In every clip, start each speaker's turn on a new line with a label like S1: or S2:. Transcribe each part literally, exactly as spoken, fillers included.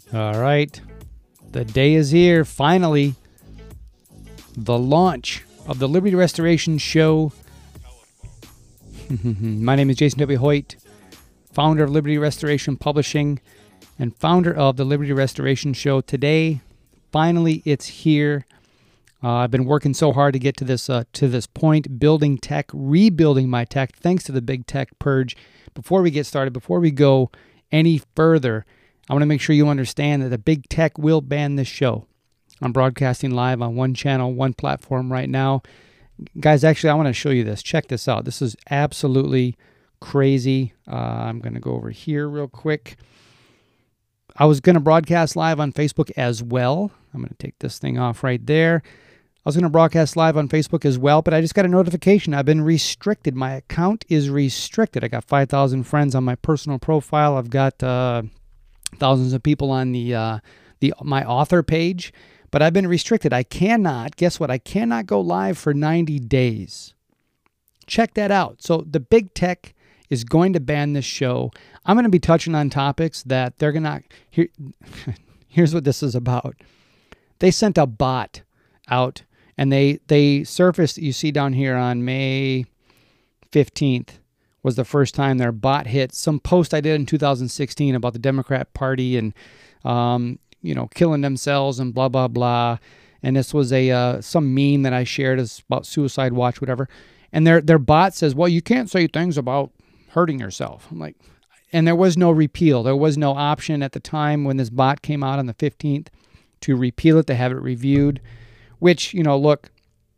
S1: All right. The day is here, finally. The launch of the Liberty Restoration Show. My name is Jason W. Hoyt, founder of Liberty Restoration Publishing and founder of the Liberty Restoration Show. Today, finally, it's here. Uh, I've been working so hard to get to this uh, to this point, building tech, rebuilding my tech, thanks to the big tech purge. Before we get started, before we go any further, I want to make sure you understand that the big tech will ban this show. I'm broadcasting live on one channel, one platform right now. Guys, actually, I want to show you this. Check this out. This is absolutely crazy. Uh, I'm going to go over here real quick. I was going to broadcast live on Facebook as well. I'm going to take this thing off right there. I was going to broadcast live on Facebook as well, but I just got a notification. I've been restricted. My account is restricted. I got five thousand friends on my personal profile. I've got uh, thousands of people on the uh, the my author page, but I've been restricted. I cannot, guess what? I cannot go live for ninety days. Check that out. So the big tech is going to ban this show. I'm going to be touching on topics that they're going to... Here, here's what this is about. They sent a bot out, and they, they surfaced, you see down here on May fifteenth, was the first time their bot hit. Some post I did in two thousand sixteen about the Democrat Party and, um, you know, killing themselves and blah, blah, blah. And this was a uh, some meme that I shared as about suicide watch, whatever. And their their bot says, well, you can't say things about hurting yourself. I'm like, and there was no repeal. There was no option at the time when this bot came out on the fifteenth to repeal it, to have it reviewed, which, you know, look,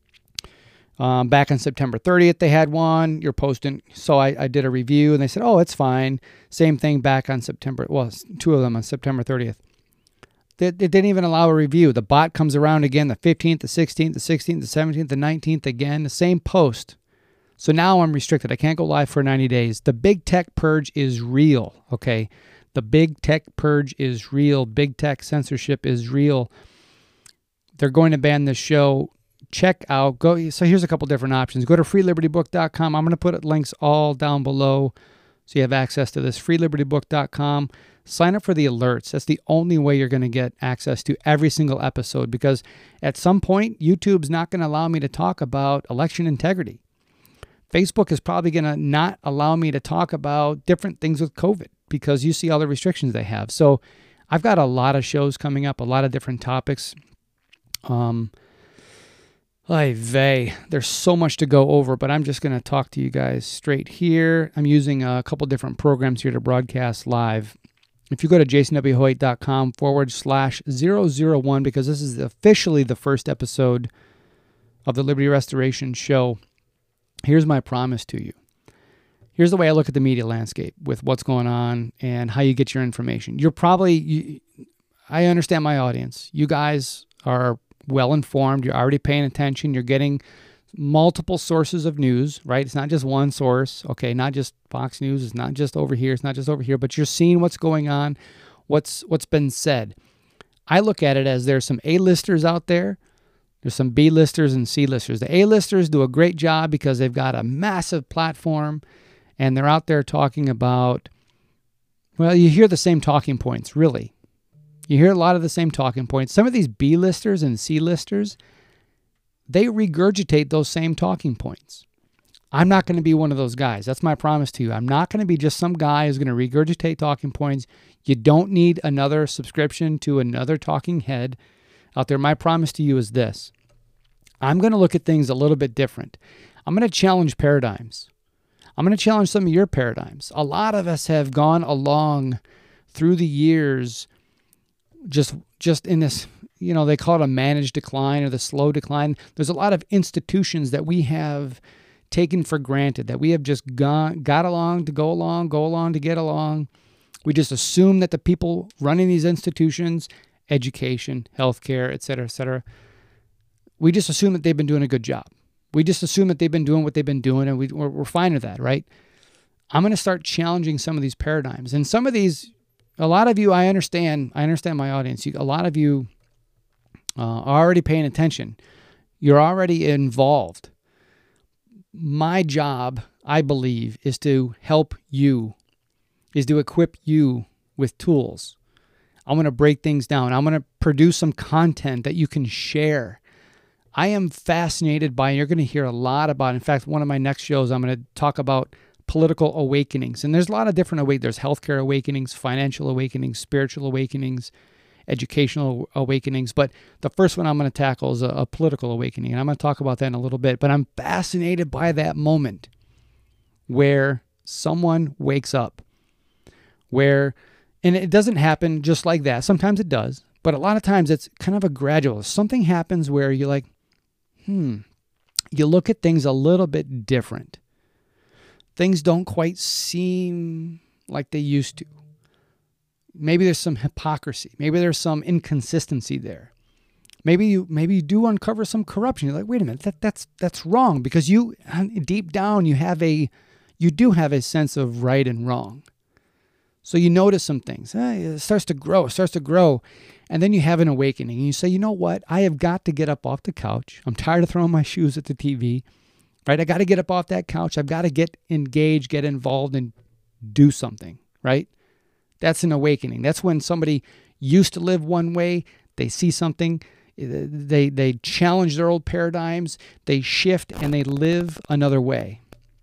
S1: um, back on September thirtieth, they had one. You're posting. So I, I did a review and they said, oh, it's fine. Same thing back on September. Well, two of them on September thirtieth. They, they didn't even allow a review. The bot comes around again the fifteenth, the sixteenth, the sixteenth, the seventeenth, the nineteenth again, the same post. So now I'm restricted. I can't go live for ninety days. The big tech purge is real, okay? The big tech purge is real. Big tech censorship is real. They're going to ban this show. Check out, go. So here's a couple different options. Go to free liberty book dot com. I'm going to put links all down below so you have access to this. free liberty book dot com. Sign up for the alerts. That's the only way you're going to get access to every single episode, because at some point, YouTube's not going to allow me to talk about election integrity. Facebook is probably going to not allow me to talk about different things with COVID because you see all the restrictions they have. So I've got a lot of shows coming up, a lot of different topics. Um, ay vey, there's so much to go over, but I'm just going to talk to you guys straight here. I'm using a couple different programs here to broadcast live. If you go to jason w hoyt dot com forward slash zero zero one, because this is officially the first episode of the Liberty Restoration Show, here's my promise to you. Here's the way I look at the media landscape with what's going on and how you get your information. You're probably, you, I understand my audience. You guys are well informed. You're already paying attention. You're getting multiple sources of news, right? It's not just one source, okay? Not just Fox News. It's not just over here. It's not just over here, but you're seeing what's going on, what's what's been said. I look at it as there's some A-listers out there. There's some B-listers and C-listers. The A-listers do a great job because they've got a massive platform and they're out there talking about, well, you hear the same talking points, really. You hear a lot of the same talking points. Some of these B-listers and C-listers, they regurgitate those same talking points. I'm not going to be one of those guys. That's my promise to you. I'm not going to be just some guy who's going to regurgitate talking points. You don't need another subscription to another talking head out there. My promise to you is this. I'm going to look at things a little bit different. I'm going to challenge paradigms. I'm going to challenge some of your paradigms. A lot of us have gone along through the years just, just in this, you know, they call it a managed decline or the slow decline. There's a lot of institutions that we have taken for granted, that we have just gone, got along to go along, go along to get along. We just assume that the people running these institutions, education, healthcare, et cetera, et cetera, we just assume that they've been doing a good job. We just assume that they've been doing what they've been doing, and we, we're, we're fine with that, right? I'm going to start challenging some of these paradigms. And some of these, a lot of you, I understand, I understand my audience. You, a lot of you uh, are already paying attention. You're already involved. My job, I believe, is to help you, is to equip you with tools. I'm going to break things down. I'm going to produce some content that you can share. I am fascinated by, and you're going to hear a lot about. In fact, one of my next shows, I'm going to talk about political awakenings. And there's a lot of different awakenings. There's healthcare awakenings, financial awakenings, spiritual awakenings, educational awakenings. But the first one I'm going to tackle is a, a political awakening. And I'm going to talk about that in a little bit. But I'm fascinated by that moment where someone wakes up, where, and it doesn't happen just like that. Sometimes it does. But a lot of times it's kind of a gradual. Something happens where you're like, hmm, you look at things a little bit different. Things don't quite seem like they used to. Maybe there's some hypocrisy. Maybe there's some inconsistency there. Maybe you maybe you do uncover some corruption. You're like, wait a minute, that that's that's wrong, because you deep down you have a you do have a sense of right and wrong. So you notice some things. Eh, it starts to grow, it starts to grow. And then you have an awakening and you say, you know what? I have got to get up off the couch. I'm tired of throwing my shoes at the T V, right? I got to get up off that couch. I've got to get engaged, get involved, and do something, right? That's an awakening. That's when somebody used to live one way. They see something. They, they challenge their old paradigms. They shift and they live another way.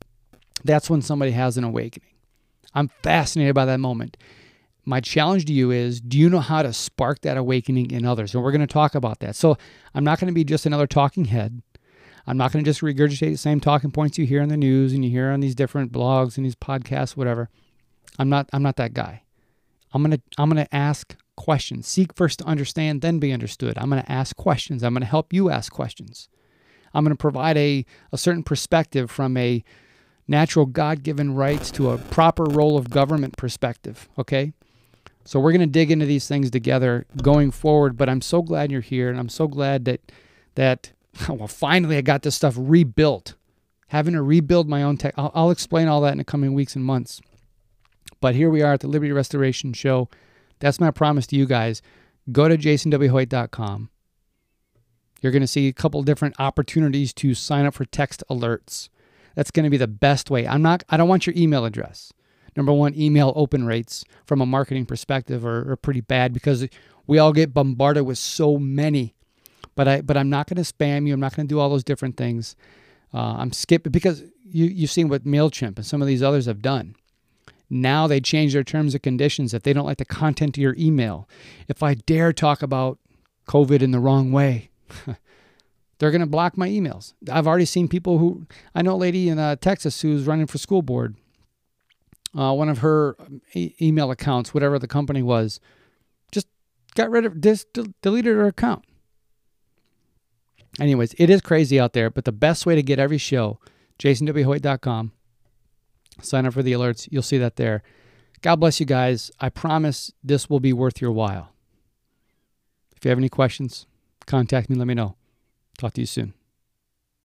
S1: That's when somebody has an awakening. I'm fascinated by that moment. My challenge to you is, do you know how to spark that awakening in others? And we're going to talk about that. So I'm not going to be just another talking head. I'm not going to just regurgitate the same talking points you hear in the news and you hear on these different blogs and these podcasts, whatever. I'm not, I'm not that guy. I'm going to, I'm going to ask questions. Seek first to understand, then be understood. I'm going to ask questions. I'm going to help you ask questions. I'm going to provide a, a certain perspective from a natural God-given rights to a proper role of government perspective, okay? So we're going to dig into these things together going forward, but I'm so glad you're here, and I'm so glad that, that well, finally I got this stuff rebuilt. Having to rebuild my own tech. I'll, I'll explain all that in the coming weeks and months. But here we are at the Liberty Restoration Show. That's my promise to you guys. Go to jason w hoyt dot com. You're going to see a couple different opportunities to sign up for text alerts. That's going to be the best way. I'm not, I don't want your email address. Number one, email open rates from a marketing perspective are, are pretty bad because we all get bombarded with so many. But, I, but I'm not going to spam you. I'm not going to do all those different things. Uh, I'm skipping because you, you've seen what MailChimp and some of these others have done. Now they change their terms and conditions if they don't like the content of your email. If I dare talk about COVID in the wrong way, they're going to block my emails. I've already seen people who, I know a lady in uh, Texas who's running for school board. Uh, one of her e- email accounts, whatever the company was, just got rid of, just deleted her account. Anyways, it is crazy out there, but the best way to get every show, jason w hoyt dot com. Sign up for the alerts. You'll see that there. God bless you guys. I promise this will be worth your while. If you have any questions, contact me. Let me know. Talk to you soon.